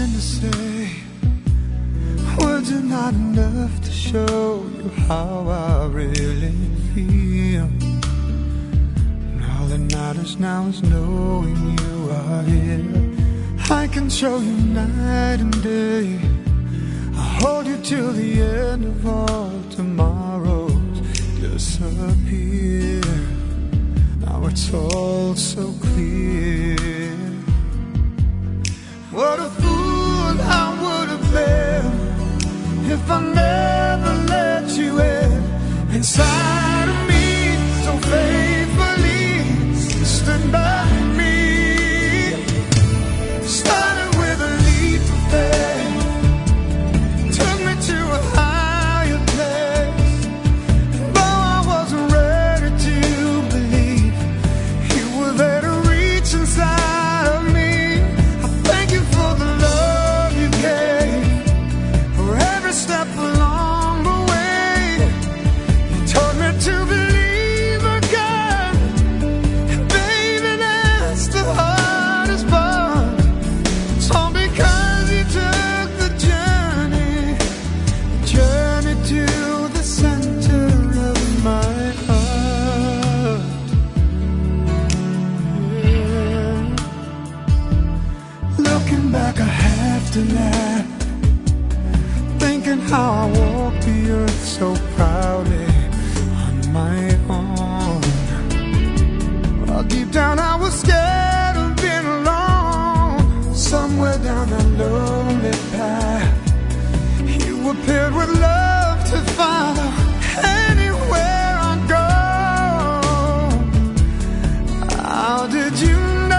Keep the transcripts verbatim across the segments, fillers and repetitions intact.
trying to say. Words are not enough to show you how I really feel. And all that matters now is knowing you are here. I can show you night and day. I'll hold you till the end of all tomorrows disappear. Now it's all so clear. What a fool I would have been if I never let you in. Inside of me, so faithfully stood by me. Started with a leap of faith, took me to a higher place. And though I wasn't ready to believe, you were there to reach inside of me. I thank you for the love you gave, for every step along the way. You taught me to believe again. And baby, that's the hardest part. It's all because you took the journey, the journey to the center of my heart. Yeah. Looking back, I have to laugh, thinking how I walked the earth so proudly on my own. Well, deep down I was scared of being alone. Somewhere down that lonely path, you appeared with love to follow anywhere I go. How did you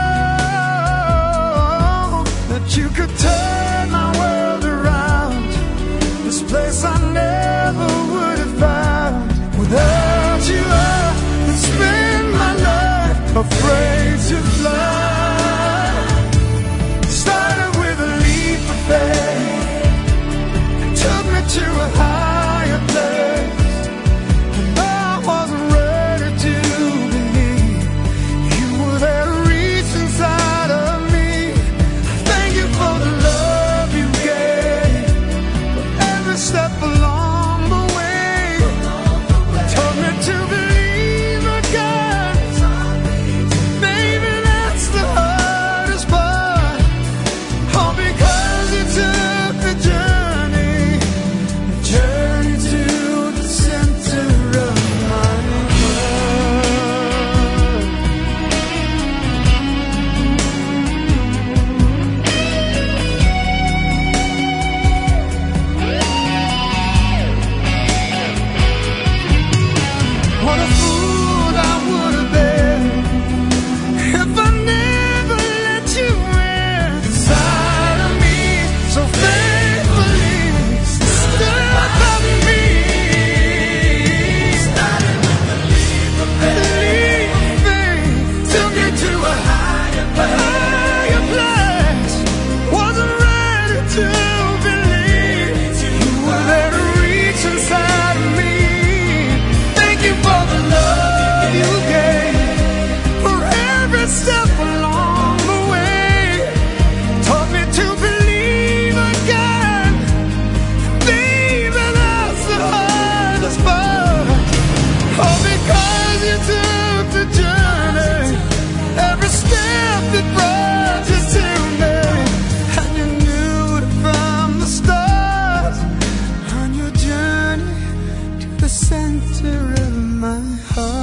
know that you could turn my world around? This place I never would have found. Without you, I would spend my life afraid to fly. Started with a leap of faith, took me to a higher place. And though I wasn't ready to believe, you were there to reach inside of me. Thank you for the love you gave, for every step along the way. You taught me to believe again. Baby, that's the hardest part. All because you took the journey, the journey to the center of my heart. What a fool I would have been if I never let you in. Inside of me, so faithfully stood by me. Started with a leap of faith, took me to a higher place. Wasn't ready to believe, you were there to reach inside of me. Thank you for the love you gave, for every step along the way. Taught me to believe again. Baby, that's the hardest part. All because you took the journey, every step that brought you to me. And you knew it from the start, on your journey to the center of my heart.